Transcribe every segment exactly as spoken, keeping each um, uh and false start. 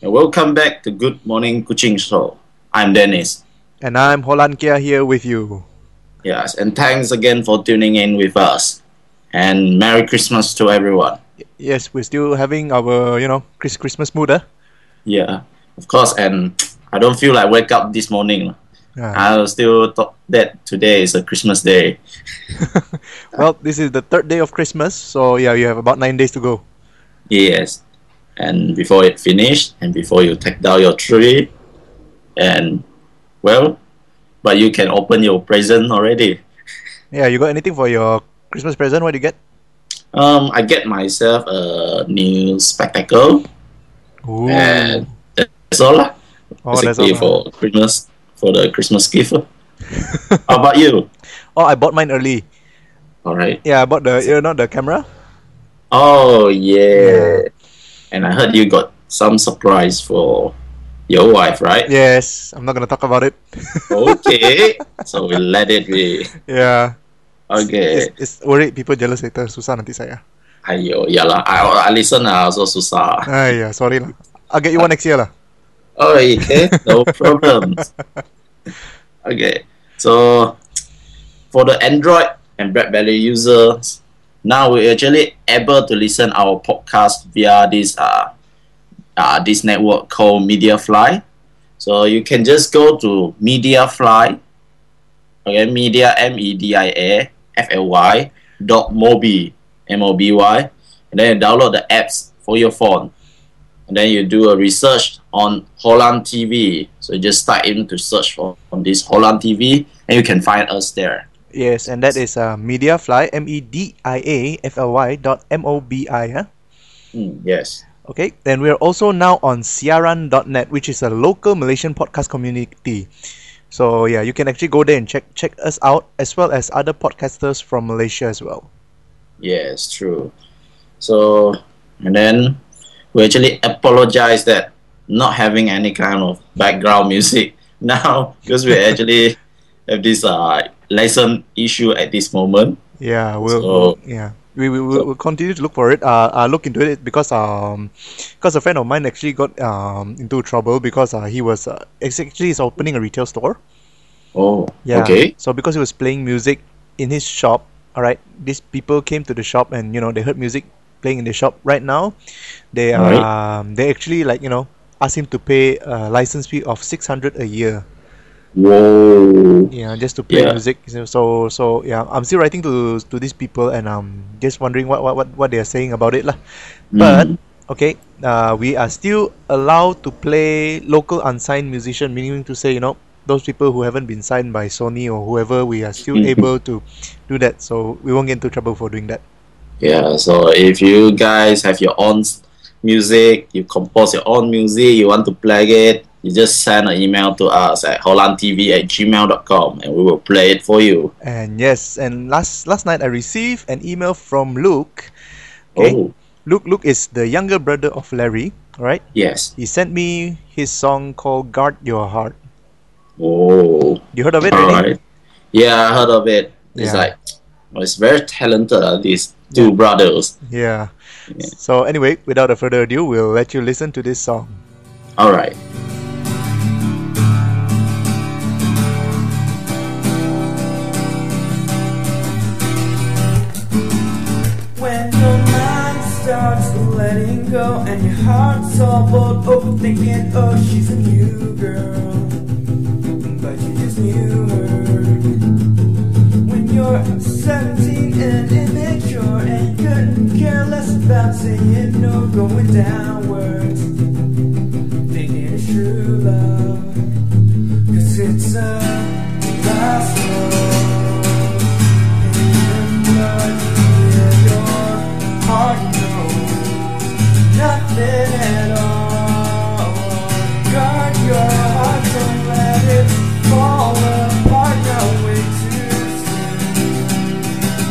and welcome back to Good Morning Kuching Show. I'm Dennis. And I'm Holland Kia here with you. Yes, and thanks again for tuning in with us. And Merry Christmas to everyone. Yes, we're still having our, you know, Chris Christmas mood, eh? Yeah, of course. And I don't feel like wake up this morning. Ah. I still thought that today is a Christmas day. Well, this is the third day of Christmas, so yeah, you have about nine days to go. Yes, and before it finished, and before you take down your tree, and well, but you can open your present already. Yeah, you got anything for your Christmas present? What do you get? Um, I get myself a new spectacle, Ooh. and that's all lah. Oh, that's Basically all. for Christmas, for the Christmas gift. How about you? Oh, I bought mine early. All right. Yeah, I bought the, you know, the camera. Oh yeah. Yeah. And I heard you got some surprise for your wife, right? Yes, I'm not gonna talk about it. Okay. So we'll let it be. Yeah. Okay. It's, it's worried people jealous later. Susah nanti saya. Ayo, ya lah. I, I listen lah, also susah. Ah, yeah, sorry lah. I'll get you one next year lah. Oh, okay. No problems. Okay. So, for the Android and BlackBerry users, now we're actually able to listen our podcast via this uh, uh this network called MediaFly. So you can just go to MediaFly, okay, Media M E D I A F L Y dot mobi M O B Y, and then you download the apps for your phone, and then you do a research on Holland T V. So you just type in to search for on this Holland T V, and you can find us there. Yes, and that is uh, MediaFly, M E D I A F L Y dot M O B I, huh? Mm, yes. Okay, then we're also now on Siaran dot net, which is a local Malaysian podcast community. So yeah, you can actually go there and check check us out, as well as other podcasters from Malaysia as well. Yes, true. So, and then we actually apologize that not having any kind of background music now, because we actually have this uh lesson issue at this moment. Yeah, we'll, So- we'll yeah. We we will we'll continue to look for it. Uh, uh, look into it because um, because a friend of mine actually got um into trouble because uh he was uh, ex- actually he's opening a retail store. Oh, Yeah. okay. So because he was playing music in his shop, all right, these people came to the shop and you know they heard music playing in the shop. Right now, they Alright. um they actually like you know asked him to pay a license fee of six hundred a year. Whoa. Yeah, just to play Yeah. music. So so so, yeah, I'm still writing to to these people and um just wondering what what what, what they are saying about it lah. But Mm. okay, uh, we are still allowed to play local unsigned musician, meaning to say, you know, those people who haven't been signed by Sony or whoever, we are still Mhm. able to do that. So we won't get into trouble for doing that. Yeah, so if you guys have your own s- music, you compose your own music, you want to play it, you just send an email to us at hollandtv at gmail dot com and we will play it for you. And yes, and last last night I received an email from Luke. Okay, Oh, Luke Luke is the younger brother of Larry. All right, yes. he sent me his song called "Guard Your Heart." Oh, You heard of it all already? right. Yeah, I heard of it. It's Yeah. like, well, it's very talented, uh, these two brothers. Yeah. Yeah. So anyway, without a further ado, we'll let you listen to this song. All right. When your mind starts letting go and your heart's all bold, overthinking, oh, she's a new girl, but you just knew her. When you're seventeen and immature and couldn't care less about saying no, going downwards, thinking it's true love, 'cause it's a lost love. Heart knows nothing at all. Guard your heart, don't let it fall apart. Now way too soon.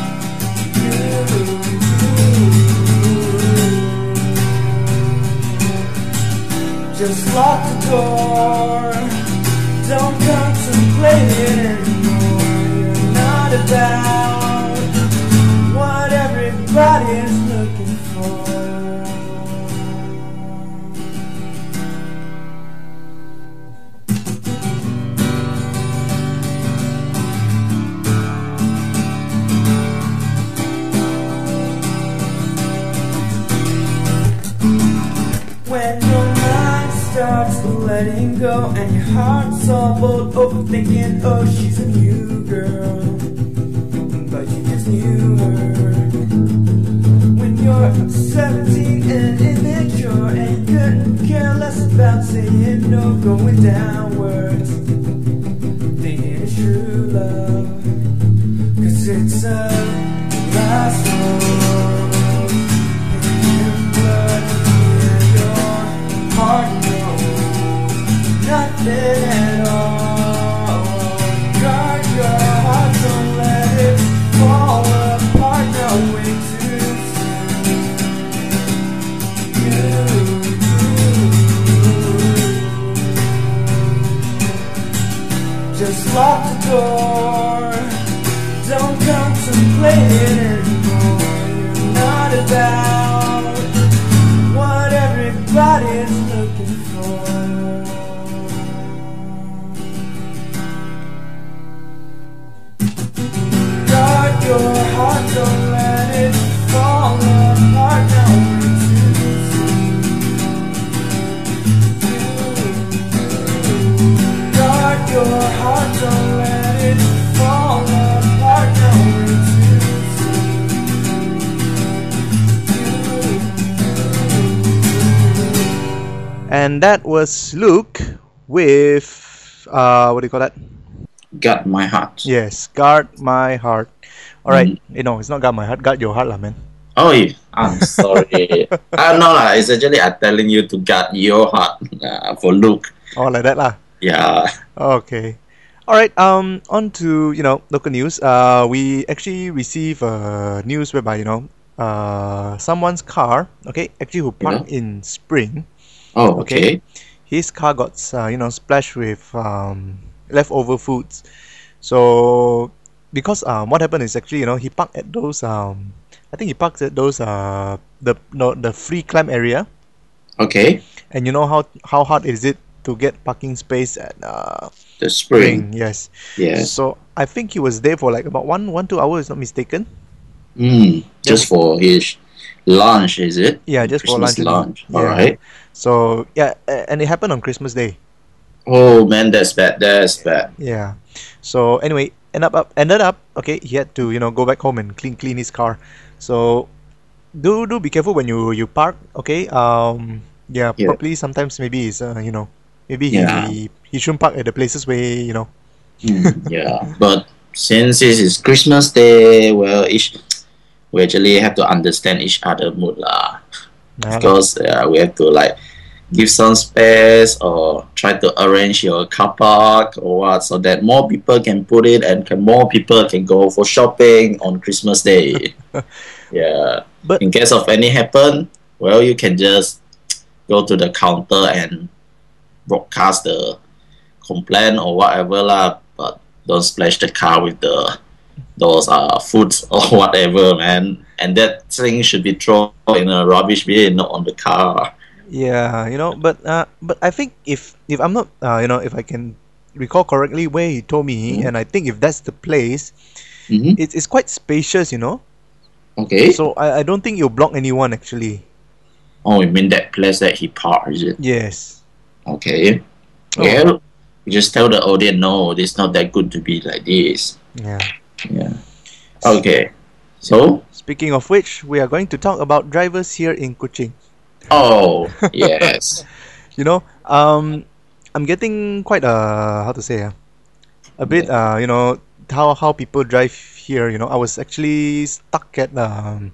You just lock the door. Don't contemplate it anymore. You're not about what everybody's looking for. When your mind starts letting go and your heart's all bold, overthinking, oh, she's a new girl, but you just knew her. When you're seventeen and immature and couldn't care less about saying no, going downwards, thinking it's true love, 'cause it's a last one in blood, and your heart knows nothing at all. Guard your heart, don't let it fall apart, no way too soon. You, just lock the door, don't contemplate it anymore. You're not about what everybody's looking for. Guard your heart, don't let it fall apart, now we're too soon. Guard your heart, don't let it fall apart, now we're too soon. And that was Luke with uh, what do you call that? Got my heart. Yes, Guard My Heart. All right, Mhm. you know, it's not Guard My Heart, Guard Your Heart, lah, man. Oh, yeah. I'm sorry. uh, no, lah. It's actually I'm telling you to guard your heart uh, for Luke. Oh, like that, lah. Yeah. Okay. All right. Um, on to you know local news. Uh, we actually receive uh news whereby you know uh someone's car, okay, actually who parked in Spring, Oh, okay, okay. his car got uh, you know splashed with um leftover foods. So because um what happened is actually you know he parked at those um I think he parked at those uh the no the free climb area, Okay. and you know how how hard is it to get parking space at uh The spring. Yes. Yes. So I think he was there for like about one one two hours, not mistaken. Mm, just for his lunch, is it? Yeah, just for Christmas lunch. lunch. Yeah. All right. So yeah, a- and it happened on Christmas Day. Oh man, that's bad. That's bad. Yeah. So anyway, end up, up ended up okay. He had to you know go back home and clean clean his car. So do do be careful when you you park. Okay. Um. Yeah. Yeah. Probably sometimes maybe it's uh you know maybe Yeah. he he shouldn't park at the places where you know. Mm, yeah, but since this is Christmas Day, well, each we actually have to understand each other mood lah. Nah, Because uh, we have to like give some space or try to arrange your car park or what, so that more people can put it and can, more people can go for shopping on Christmas Day. Yeah. But In case of any happen, well, you can just go to the counter and broadcast the complaint or whatever lah. But don't splash the car with the those uh foods or whatever, man. And that thing should be thrown in a rubbish bin, not on the car. yeah, you know, but uh, but I think if if I'm not uh, you know if I can recall correctly where he told me, Mhm. and I think if that's the place, Mm-hmm. it's it's quite spacious, you know. Okay. So I, I don't think you'll block anyone actually. Oh, you mean that place that he parked, is it? Yes. Okay. Oh. Well, you just tell the audience, no, it's not that good to be like this. Yeah. Yeah. Okay. So, Speaking of which, we are going to talk about drivers here in Kuching. oh, yes. You know, um, I'm getting quite uh how to say uh, a bit uh you know how how people drive here. You know, I was actually stuck at um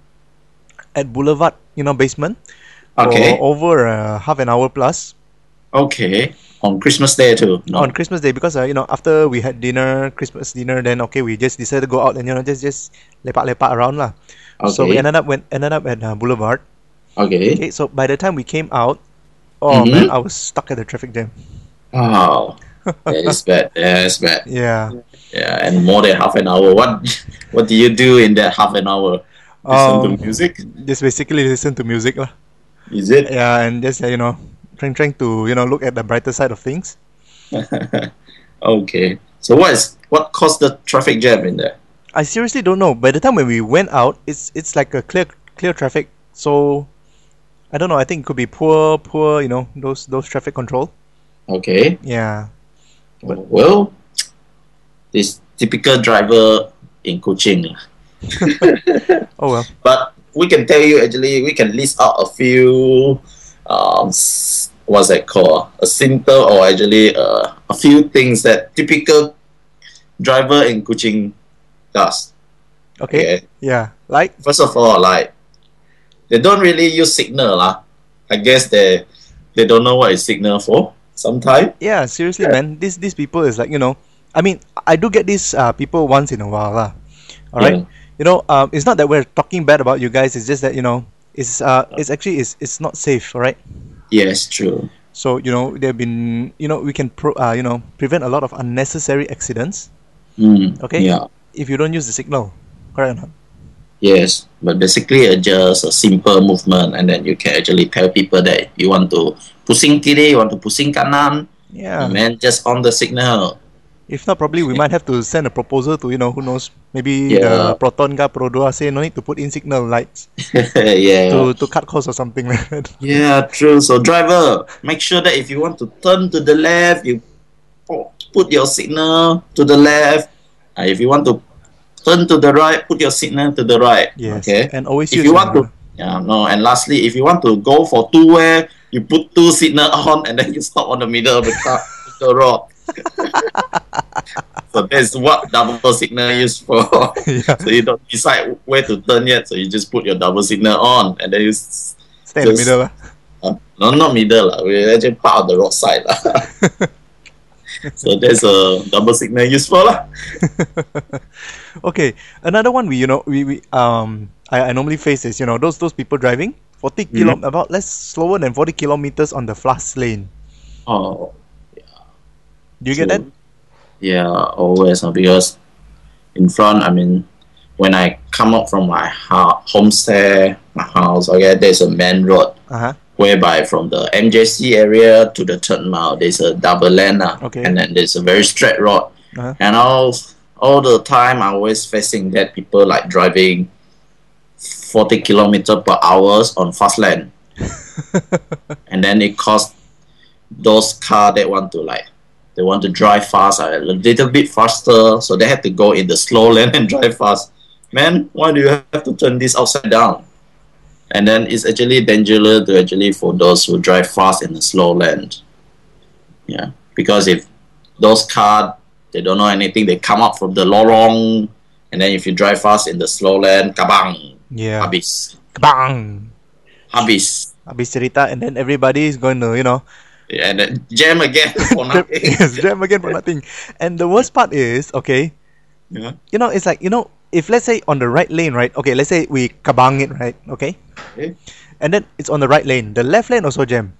at Boulevard, you know, basement Okay. for over uh, half an hour plus Okay. On Christmas Day too. No. on Christmas Day because uh, you know after we had dinner, Christmas dinner, then okay we just decided to go out and you know just just lepak lepak around lah. So we Okay. ended up went ended up at uh, Boulevard. Okay. Okay, so by the time we came out, oh Mhm. man, I was stuck at the traffic jam. Oh, that is bad. That is bad. Yeah. Yeah, and more than half an hour. What What do you do in that half an hour? Listen to Um, music? Just basically listen to music lah. Is it? Yeah, and just uh, you know trying trying to you know look at the brighter side of things. Okay. So what is what caused the traffic jam in there? I seriously don't know. By the time when we went out, it's it's like a clear clear traffic. So I don't know. I think it could be poor, poor. You know, those those traffic control. Okay. Yeah. Well, this typical driver in Kuching. Oh well. But we can tell you actually, we can list out a few, um, s- what's that called? A simple or actually uh, a few things that typical driver in Kuching does. Okay. Okay. Yeah. Like. First of all, like they don't really use signal lah. I guess they they don't know what is signal for. Sometimes. Yeah. Seriously, man. These these people is like, you know. I mean, I do get these uh, people once in a while lah. All right. Yeah. You know, um, it's not that we're talking bad about you guys. It's just that, you know, it's uh, it's actually it's it's not safe. All right. Yes, true. So, you know, there have been, you know, we can pro, uh, you know, prevent a lot of unnecessary accidents. Mm, Okay. Yeah. If you don't use the signal, correct or not? Yes, but basically it's just a simple movement, and then you can actually tell people that you want to pusing kiri, you want to pusing kanan, Yeah. and then just on the signal. If not, probably we might have to send a proposal to, you know, who knows, maybe Yeah. the Proton ka Pro dua say no need to put in signal lights Yeah. to, to cut costs or something like that. Yeah, true. So driver, make sure that if you want to turn to the left, you pu- put your signal to the left. Uh, if you want to turn to the right, put your signal to the right. Yes. Okay. And always If use you want your- to, yeah, no. And lastly, if you want to go for two way, you put two signal on, and then you stop on the middle of the car, the road. So that's what double signal used for. yeah. So you don't decide where to turn yet, so you just put your double signal on, and then you s- Stay in the just- middle. lah. uh, no, not middle lah. We're actually part of the roadside lah. So there's a double signal used for lah. Okay. Another one we, you know, we, we um I, I normally face is, you know, those those people driving forty kilo Mhm. about less slower than forty kilometers on the fast lane. Oh, Do you get that? true. Yeah, always uh, because in front, I mean, when I come up from my ho- homestead, my house, okay, there's a main road Uh huh. whereby from the M J C area to the third mile, there's a double lane, uh, Okay. and then there's a very straight road. Uh-huh. And all, all the time, I always facing that people like driving forty kilometer per hours on fast lane. And then it costs those car that want to like, they want to drive fast, uh, a little bit faster, so they have to go in the slow lane and drive fast. Man, why do you have to turn this upside down? And then it's actually dangerous to actually for those who drive fast in the slow lane. Yeah, because if those cars, they don't know anything, they come up from the lorong, and then if you drive fast in the slow lane, kabang, Yeah. habis, Bang. habis, Habis cerita, and then everybody is going to, you know, and then jam again for nothing. yes, jam again for nothing. And the worst part is, okay, Yeah. you know, it's like, you know, if let's say on the right lane, right? Okay, let's say we kabang it, right? Okay. Okay. And then it's on the right lane. The left lane also jam.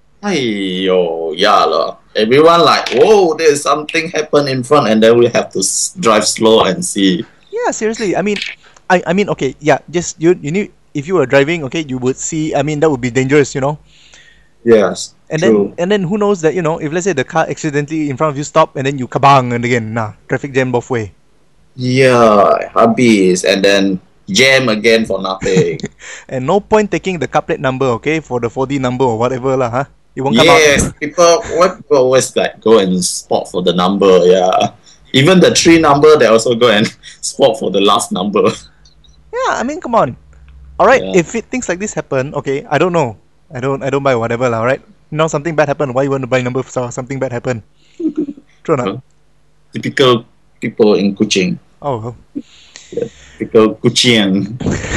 Aiyo, yeah lah. Everyone like, whoa, there's something happen in front, and then we have to s- drive slow and see. Yeah, seriously. I mean, I, I mean, okay, yeah, just you, you need, if you were driving, okay, you would see. I mean, that would be dangerous, you know. Yes, And true. then, and then who knows that, you know, if let's say the car accidentally in front of you stop and then you kabang and again, nah, traffic jam both way. Yeah, habis, and then jam again for nothing. And no point taking the car plate number, okay, for the four D number or whatever lah, huh? It won't come Yes, out. people, what people always like go and spot for the number. Yeah, even the three number, they also go and spot for the last number. Yeah, I mean, come on. All right, Yeah. if it, things like this happen, okay, I don't know. I don't, I don't buy whatever lah. All right, you know something bad happen. Why you want to buy number for something bad happen? True or not? Typical people in Kuching. Oh, well. Typical Kuching.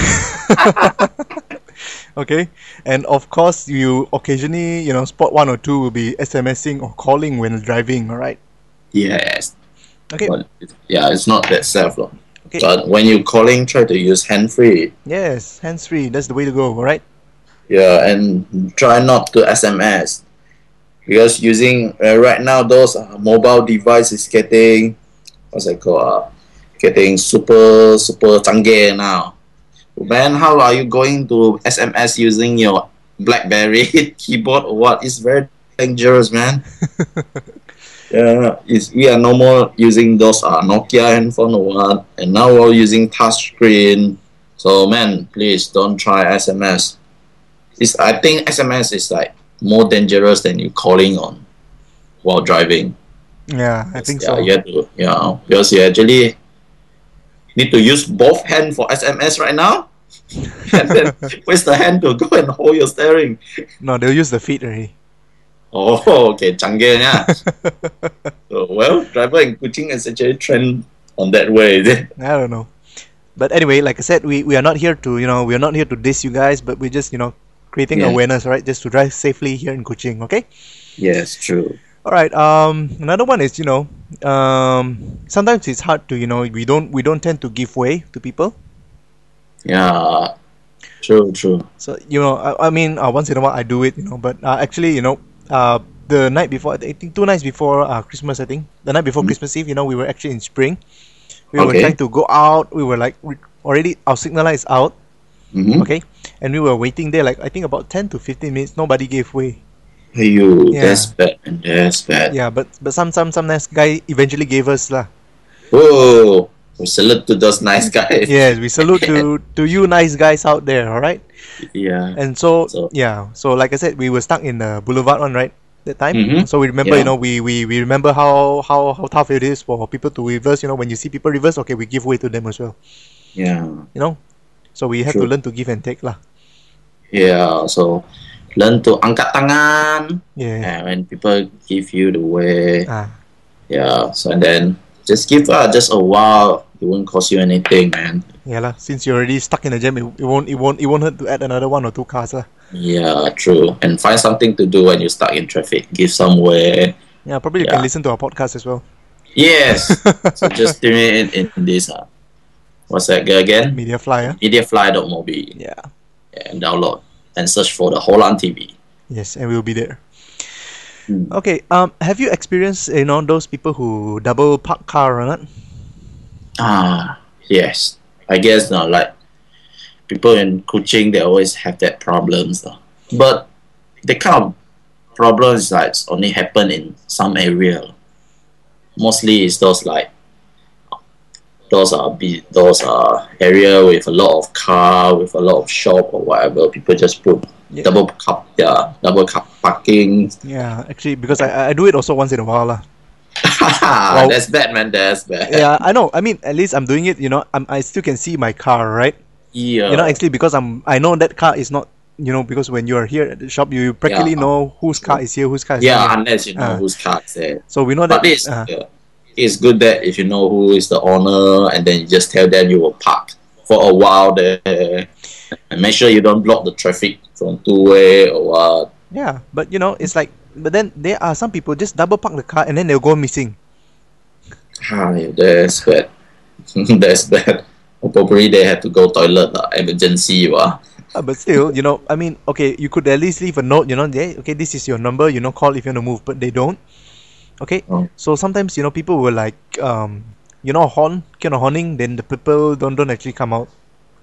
Okay. And of course, you occasionally, you know, spot one or two will be SMSing or calling when driving. All right. Yes. Okay. But yeah, it's not that safe, though. Okay. But when you calling, try to use hand free. Yes, hands free. That's the way to go. All right. Yeah, and try not to S M S because using uh, right now those uh, mobile device is getting what's it called? Uh, getting super super canggih now. Man, how are you going to S M S using your BlackBerry keyboard or what? It's very dangerous, man. Yeah, it's, we are no more using those uh, Nokia handphone or what, and now we're using touch screen. So man, please don't try S M S. It's, I think S M S is like more dangerous than you calling on while driving. Yeah, I think yeah, so. You have to, yeah, because you actually need to use both hands for S M S right now. And then where's the hand to go and hold your steering? No, they'll use the feet already. Oh, okay, canggihnya. So, well, driver in Kuching is actually trend on that way, is it? I don't know. But anyway, like I said, we, we are not here to, you know, we are not here to diss you guys, but we're just, you know, creating Yeah. awareness, right? Just to drive safely here in Kuching, okay? Yes, true. All right. Um, another one is, you know, um, sometimes it's hard to, you know, we don't we don't tend to give way to people. Yeah, true, true. So you know, I, I mean, uh, once in a while I do it, you know, but uh, actually, you know, uh, the night before, I think two nights before uh, Christmas, I think the night before Mm. Christmas Eve, you know, we were actually in spring. We were Okay. trying to go out. We were like re- already our signal light is out, Mm-hmm. okay, and we were waiting there like I think about ten to fifteen minutes. Nobody gave way. Hey, you, Yeah. that's bad, and that's bad. Yeah, but but some some some nice guy eventually gave us lah. Whoa, we salute to those nice guys. Yes, we salute to to you nice guys out there. All right. Yeah. And so, So- yeah, so like I said, we were stuck in the boulevard one, right? That time. Mhm. So we remember, you Yeah. know, we, we, we remember how, how, how tough it is for people to reverse. You know, when you see people reverse, okay, we give way to them as well. Yeah. You know, so we have to True. learn to give and take lah. Yeah. So learn to angkat tangan. Yeah. And when people give you the way, Ah, yeah. So and then just give uh, just a while. It won't cost you anything, man. yeah lah. Since you're already stuck in a jam, it, it won't it won't it won't hurt to add another one or two cars lah. Yeah, true. And find something to do when you're stuck in traffic. Give some way. Yeah, probably you Yeah. can listen to our podcast as well. Yes. So just tune in in this. Uh, what's that again? Media Fly, ah. Mediafly.mobi. Yeah. And download and search for the Holland T V. Yes, and we'll be there. Hmm. Okay. Um, have you experienced, you know, those people who double park car or not? Ah, yes. I guess now, like people in Kuching, they always have that problems. Though. But the kind of problems like only happen in some area. Mostly it's those like those are be those are area with a lot of car, with a lot of shop or whatever. People just put Yeah. double car, yeah, double car parking. Yeah, actually, because I I do it also once in a while lah. That's bad, man. That's bad. Yeah, I know. I mean, at least I'm doing it. You know, I'm, I still can see my car, right? Yeah. You know, actually, because I'm, I know that car is not. You know, because when you are here at the shop, you practically Yeah. know whose car is here, whose car is yeah, here. unless you know Ah. whose car is there. So we know that. But it's, uh, yeah, it's good that if you know who is the owner and then you just tell them you will park for a while there and make sure you don't block the traffic from two way or what. yeah, but you know, it's like, but then there are some people just double park the car and then they'll go missing. Ah, yeah, that's bad. That's bad. Or probably they have to go toilet, uh, emergency. Uh. Uh, but still, you know, I mean, okay, you could at least leave a note, you know, yeah, okay, this is your number, you know, call if you want to move, but they don't. Okay, Oh. so sometimes, you know, people will like, um, you know, horn, kind of horning, then the people don't don't actually come out.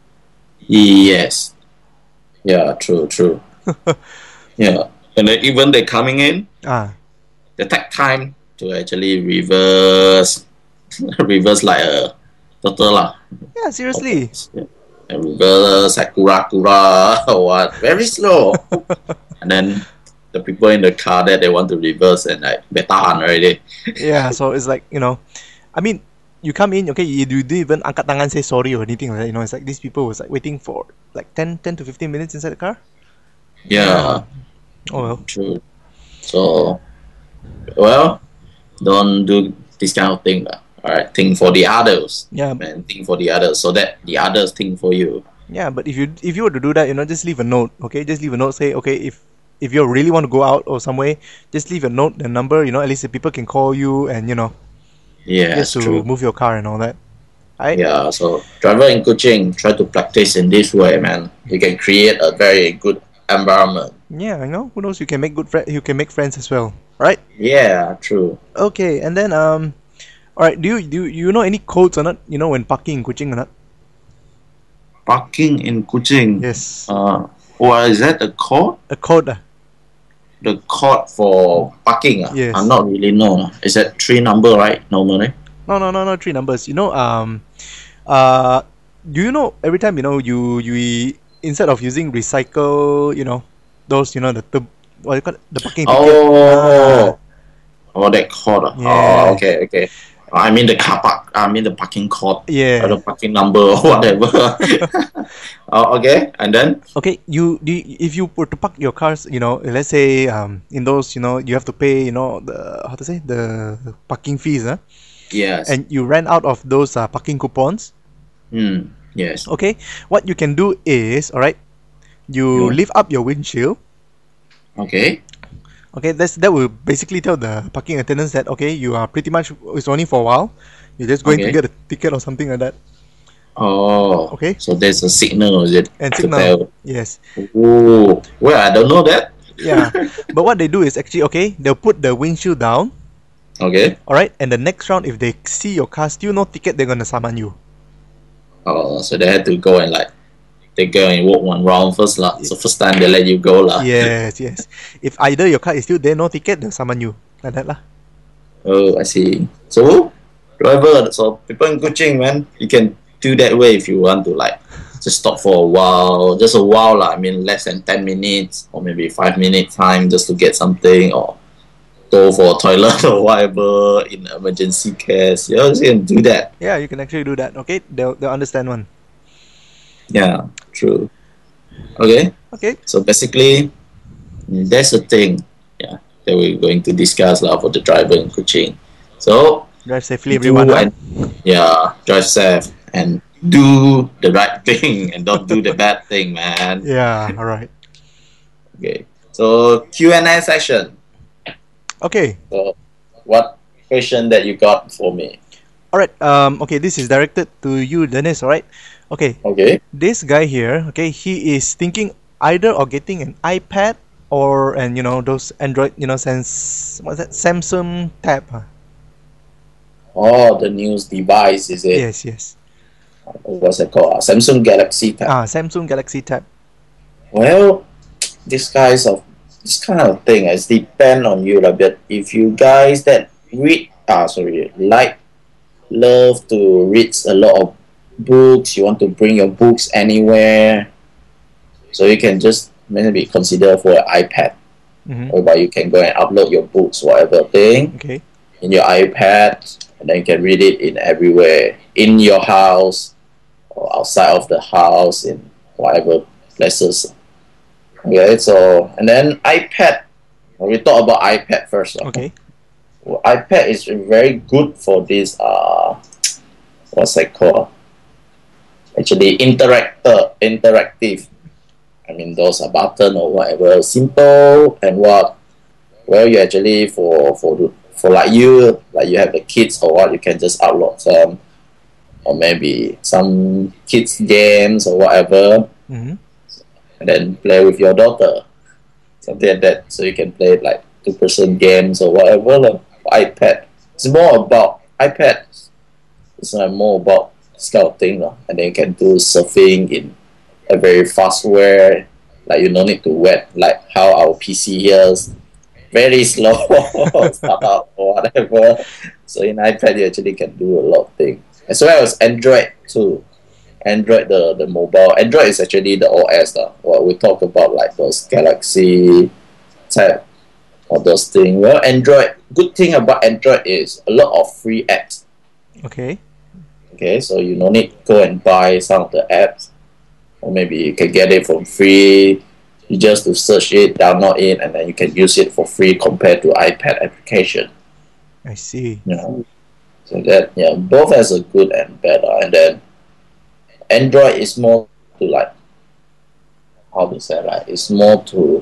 Yes. Yeah, true, true. Yeah. And then even they coming in, Ah, they take time to actually reverse, reverse like a turtle lah. yeah, seriously. Yeah. And reverse, sakura kura or what, very slow. And then the people in the car that they want to reverse and like betahan already. Yeah, so it's like, you know, I mean, you come in, okay, you, you didn't even angkat tangan say sorry or anything like that, you know, it's like these people was like waiting for like ten, ten to fifteen minutes inside the car. Yeah, Oh well. true. So, well, don't do this kind of thing. lah. All right, think for the others. Yeah, And think for the others so that the others think for you. yeah, but if you if you were to do that, you know, just leave a note, okay? Just leave a note, say, okay, if if you really want to go out or somewhere, just leave a note, the number, you know, at least the people can call you and, you know, Yeah, just that's to true. move your car and all that. Right? Yeah, so driver in Kuching, try to practice in this way, man. You can create a very good environment. Yeah, I know. Who knows? You can make good friends. You can make friends as well, right? Yeah, true. Okay, and then um, all right. Do you do you know any codes or not? You know when parking in Kuching or not? Parking in Kuching. Yes, Uh, what is that? The code? a code. ah. The code for parking? ah? Yes. I'm not really know. Is that three number, right? Normally? No, no, no, no. Three numbers. You know, um, uh, do you know every time you know you you instead of using recycle, you know, those, you know, the, the what do you call it? The parking ticket. Oh, Ah, oh, that court. ah. Yeah. Oh, okay, okay. I mean the car park. I mean the parking court. yeah. Or the parking number or whatever. Oh, okay, and then Okay, you do you- if you were to park your cars, you know, let's say um in those, you know, you have to pay, you know, the how to say the parking fees, huh? yes. And you ran out of those uh, parking coupons. Hmm. Yes. Okay, what you can do is, all right, you Yeah. lift up your windshield. Okay. Okay, that's that will basically tell the parking attendants that okay, you are pretty much it's only for a while. You're just going to Okay. get a ticket or something like that. Oh. Okay. So there's a signal, is it? And to signal. tell? Yes. Oh. Well, I don't know that. Yeah. But what they do is actually okay, they'll put the windshield down. Okay. All right, and the next round, if they see your car still no ticket, they're gonna summon you. Oh, so they had to go and like they go and walk one round first lah. So first time they let you go lah. Yes, yes. If either your car is still there, no ticket, they'll summon you like that lah. Oh, I see. So driver, so people in Kuching, man, you can do that way if you want to like just stop for a while, just a while lah. I mean, less than ten minutes or maybe five minute time just to get something or go for a toilet or whatever in emergency case. You know, you can do that. Yeah, you can actually do that. Okay, they'll they'll understand one. Yeah, true. Okay. Okay. So basically, mm, that's the thing, yeah, that we're going to discuss lah for the driver in Kuching. So, Drive safely, do everyone. huh? and, yeah, drive safe and do the right thing and don't do the bad thing, man. Yeah. All right. Okay. So Q and A session. Okay. So, what question that you got for me? All right. Um. Okay. This is directed to you, Dennis. All right. Okay. Okay. This guy here. Okay. He is thinking either of getting an iPad or and you know those Android. You know, sense what's that? Samsung Tab. Huh? Oh, the news device is it? Yes. Yes. What's it called? Uh, Samsung Galaxy Tab. Ah, Samsung Galaxy Tab. Well, this guys of this kind of thing is depend on you a bit. If you guys that read, ah, sorry, like, love to read a lot of books, you want to bring your books anywhere, so you can just maybe consider for an iPad, Mm-hmm. whereby you can go and upload your books, whatever thing, Okay. in your iPad, and then you can read it in everywhere, in your house or outside of the house, in whatever places. Okay, so and then iPad. We talk about iPad first. Okay. Well, iPad is very good for this. Uh, what's that called? Actually, interactor, interactive. I mean, those are button or whatever, simple and what. Well, you actually for for the- for like you, like you have the kids or what, you can just upload some, or maybe some kids games or whatever, Mm-hmm. and then play with your daughter, something like that. So you can play like two person games or whatever. Like iPad, it's more about iPad. It's not more about this kind of thing, no? And then you can do surfing in a very fast way. Like you don't need to wait like how our P C here is very slow start up or whatever. So in iPad you actually can do a lot of things. As well as Android too. Android the, the mobile Android is actually the O S uh, what we talk about like those Galaxy type or those things. Well, Android, good thing about Android is a lot of free apps. Okay. Okay, so you no need to go and buy some of the apps, or maybe you can get it from free. You just to search it, download it, and then you can use it for free compared to iPad application. I see. You know, so that yeah, both has a good and bad. uh, And then Android is more to like how to say like it's more to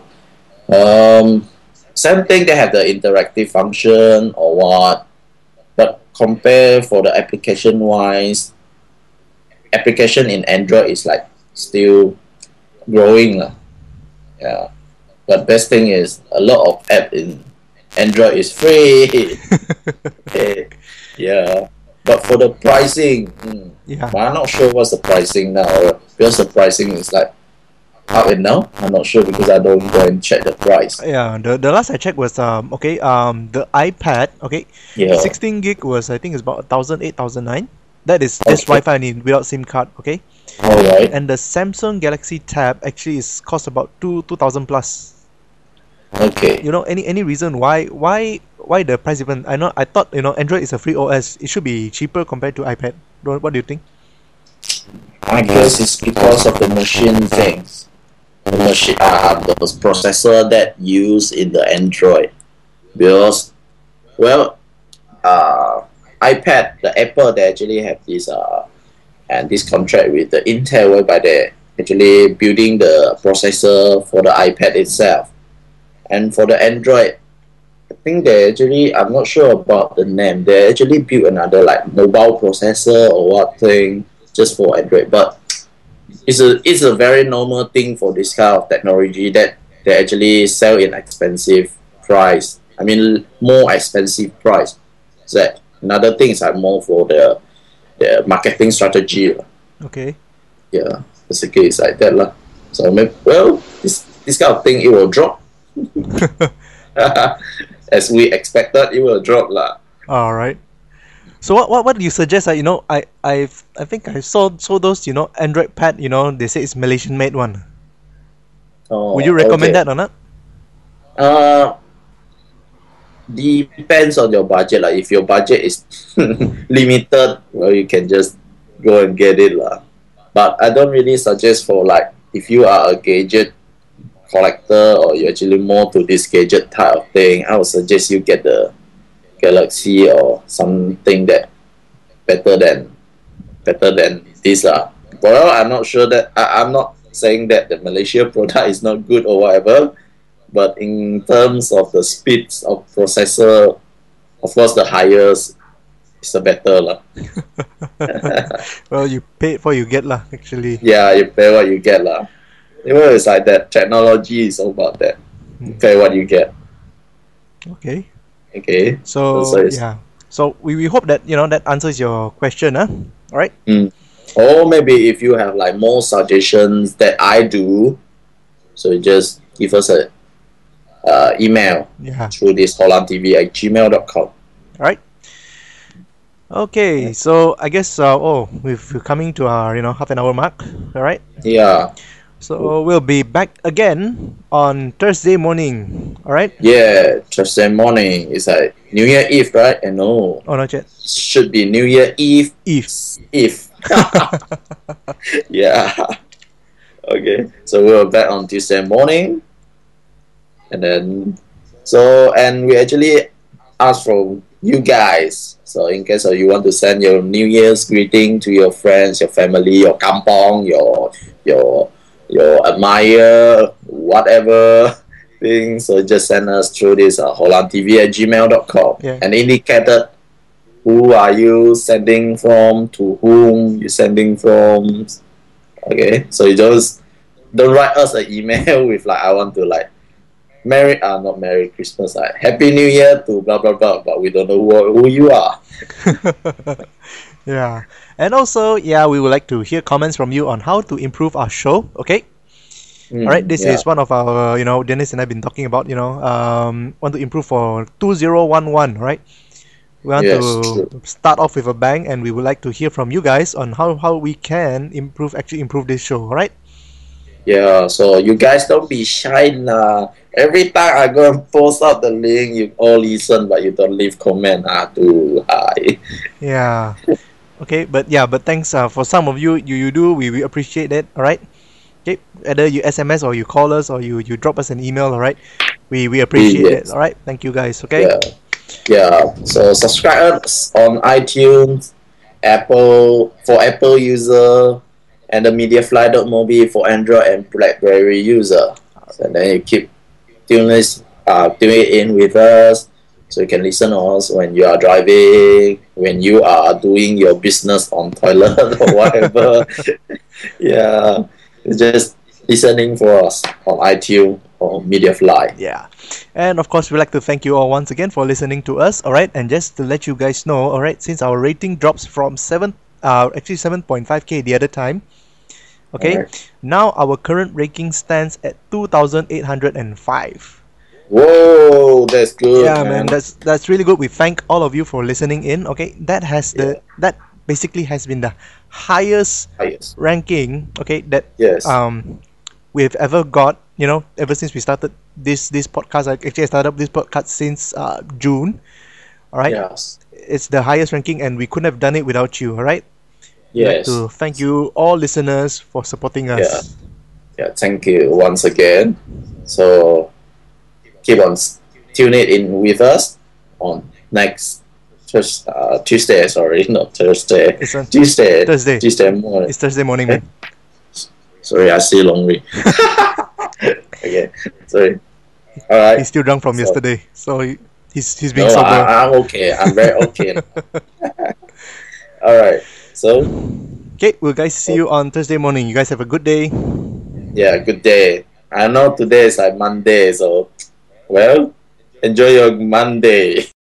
um same thing. They have the interactive function or what, but compare for the application wise, application in Android is like still growing. Uh. Yeah, but best thing is a lot of app in Android is free. Eh, yeah, but for the pricing, mm, Yeah. but I'm not sure what's the pricing now. Because the pricing is like up and down. I'm not sure because I don't go and check the price. Yeah. The the last I checked was um okay um the iPad okay Yeah. sixteen gig was I think it's about a thousand eight thousand nine. That is just Okay. Wi-Fi and without SIM card. Okay. All right. And the Samsung Galaxy Tab actually is cost about two two thousand plus. Okay. You know, any any reason why why why the price even? I know I thought, you know, Android is a free O S. It should be cheaper compared to iPad. What what do you think? I guess it's because of the machine things. The machine, uh, the processor that used in the Android. Because, well, uh, iPad, the Apple, they actually have this uh, and this contract with the Intel, whereby they actually building the processor for the iPad itself. And for the Android, I think they actually, I'm not sure about the name. They actually built another like mobile processor or what thing just for Android. But it's a it's a very normal thing for this kind of technology that they actually sell in expensive price. I mean, more expensive price. So another things are more for the the marketing strategy. Okay. Yeah, basically it's like that lah. So maybe, well, this this kind of thing it will drop. As we expected, it will drop lah. All right. So what, what what do you suggest? Uh, you know, I I I think I saw saw those, you know, Android pad. You know, they say it's Malaysian made one. Oh, Would you recommend okay. that or not? Uh, depends on your budget lah. If your budget is limited, well, you can just go and get it lah. But I don't really suggest for like if you are a gadget collector or you're actually more to this gadget type of thing, I would suggest you get the Galaxy or something that better than better than this lah. Well, I'm not sure that I, I'm not saying that the Malaysia product is not good or whatever, but in terms of the speeds of processor, of course the highest is the better lah. Well, you pay for you get lah. Actually. Yeah, you pay what you get lah. You know, it's like that. Technology is all about that. You pay what you get. Okay. Okay. So, So it's- yeah. So we, we hope that, you know, that answers your question, huh? All right. Mm. Or maybe if you have like more suggestions that I do, so just give us a uh, email Yeah. through this holland T V at gmail dot com. All right. Okay. So I guess uh, oh we've we're coming to our, you know, half an hour mark. All right. Yeah. So we'll be back again on Thursday morning. All right. Yeah. Thursday morning is like New Year Eve, right? And no, Oh, not yet. should be New Year Eve. Eve. Eve. Yeah. Okay. So we're back on Tuesday morning. And then, so, and we actually asked from you guys. So in case of you want to send your New Year's greeting to your friends, your family, your kampong, your, your, your admire, whatever thing. So just send us through this uh, holland T V at gmail dot com. Yeah. And indicated who are you sending from, to whom you sending from. Okay, so you just don't write us an email with like I want to like Merry uh not Merry Christmas, like Happy New Year to blah blah blah, but we don't know who, who you are. Yeah. And also, yeah, we would like to hear comments from you on how to improve our show. Okay. Mm, All right. This yeah. is one of our, you know, Dennis and I've been talking about. You know, um, want to improve for two zero one one. Right. We want Yes, to true. start off with a bang, and we would like to hear from you guys on how how we can improve, actually improve this show. All right. Yeah, so you guys don't be shy nah. Every time I go and post out the link, you all listen, but you don't leave comment. Ah, too high. Yeah. Okay, but yeah, but thanks uh, for some of you, you you do, we, we appreciate it. All right. Okay, whether you S M S or you call us or you you drop us an email. All right, we we appreciate Yes. it. All right, thank you guys. Okay. Yeah, yeah. So subscribe us on iTunes, Apple for Apple user, and the MediaFly dot mobi for Android and BlackBerry user. And then you keep tuning uh tune in with us, so you can listen to us when you are driving, when you are doing your business on toilet or whatever. Yeah, just listening for us on iTunes or MediaFly. Yeah. And of course, we'd like to thank you all once again for listening to us. All right, and just to let you guys know, all right, since our rating drops from seven, uh, actually seven point five K the other time. Okay, Alright. now our current ranking stands at two thousand eight hundred five. Whoa, that's good, Yeah, man. man, that's that's really good. We thank all of you for listening in. Okay, that has the that basically has been the highest Highest. ranking, okay, that Yes. um we've ever got, you know, ever since we started this this podcast. I actually I started up this podcast since uh, June. All right, Yes. it's the highest ranking, and we couldn't have done it without you. All right, I'd like Yes. to thank you all listeners for supporting us. Yeah. Yeah. Thank you once again. So keep on s- tune it in with us on next Thurs- uh, Tuesday. Sorry, not Thursday. It's on Tuesday. Thursday. Tuesday morning. It's Thursday morning, man. Sorry, I see long way. Okay. Sorry. All right. He's still drunk from So- yesterday, so he, he's he's being No, sober. I, I'm okay. I'm very okay. All right. So Okay, we'll guys see you on Thursday morning. You guys have a good day. yeah, good day. I know today is like Monday, so well, enjoy your Monday.